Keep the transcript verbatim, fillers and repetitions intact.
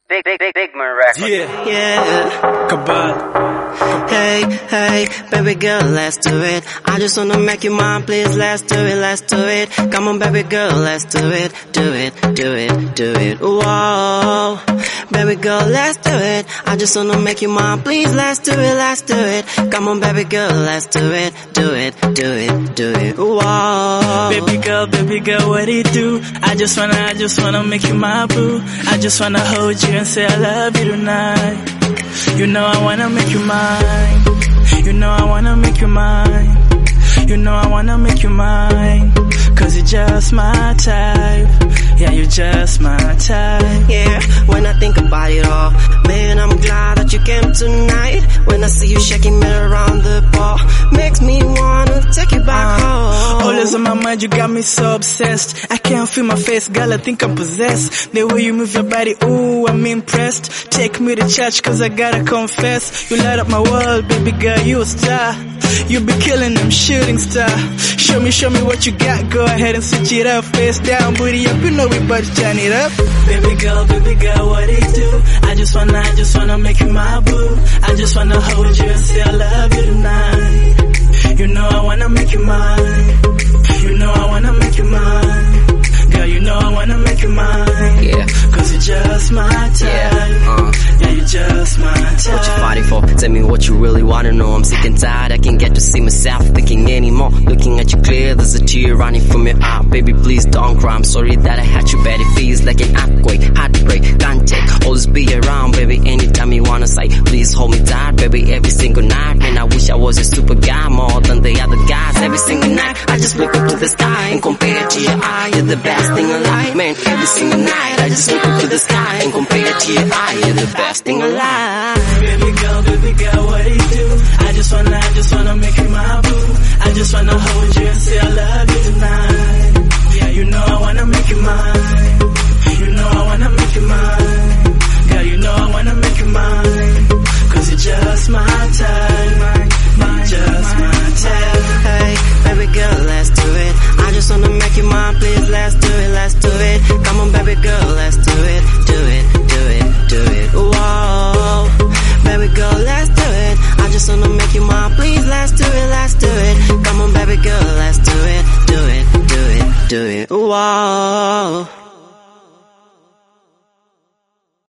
Big, big, big, big Moon Records. Yeah, Yeah. Cabal. Hey, hey, baby girl, let's do it. I just wanna make you mine, please. Let's do it, let's do it. Come on, baby girl, let's do it, do it, do it, do it. Whoa, baby girl, let's do it. I just wanna make you mine, please. Let's do it, let's do it. Come on, baby girl, let's do it, do it, do it, do it. Whoa, Baby girl, baby girl, what do you do? I just wanna, I just wanna make you my boo. I just wanna hold you and say I love you tonight. You know I wanna make you mine. You know I wanna make you mine. You know I wanna make you mine. Cause you're just my type. Yeah, you're just my type. yeah, when I think about it all, man, I'm glad that you came tonight. When I see you shaking me around the ball, makes me wanna take you back home. Always on my mind, you got me so obsessed. I can't feel my face, girl, I think I'm possessed. The way you move your body, ooh, I'm impressed. Take me to church, cause I gotta confess. You light up my world, baby girl, you a star. You be killing them shooting star. Show me, show me what you got, go ahead and switch it up. Face down, booty up, you know we bout to turn it up. Baby girl, baby girl, what it do? I just wanna, I just wanna make you my boo. I just wanna hold you and say I love you tonight. You know I wanna make you mine. You know I wanna make you mine. Girl, you know I wanna make you mine. Yeah, Cause you're just my type. yeah, uh. Yeah, you're just my type. What you fighting for? Tell me what you really wanna know. I'm sick and tired, I can't get to see myself thinking anymore. Looking at you clear, there's a tear running from your eye. Baby, please don't cry, I'm sorry that I had you bad. It feels like an earthquake, heartbreak, can't take. Always be around, baby, anytime you wanna say. Please hold me tight, baby, every single night. And I wish I was a super guy more than the other guys. Every single night, I just look up to the sky and compare to your eye, you're the best thing alive. Man, every single night, I just look up to the sky and compare to your eye, you're the best thing alive. Baby girl, baby girl, what do you do? I just wanna, I just wanna make you my boo. I just wanna hold you and say I love you tonight. Yeah, you know I wanna make you mine. You know I wanna make you mine. Girl, you know I wanna make you mine. Cause you're just my type. You're just my type. Hey, baby girl, let's do it. I just wanna make you mine, please. Let's do it, let's do it. Come on, baby girl, let's do it, do it, do it, do it. Whoa, baby girl, let's do it. I just wanna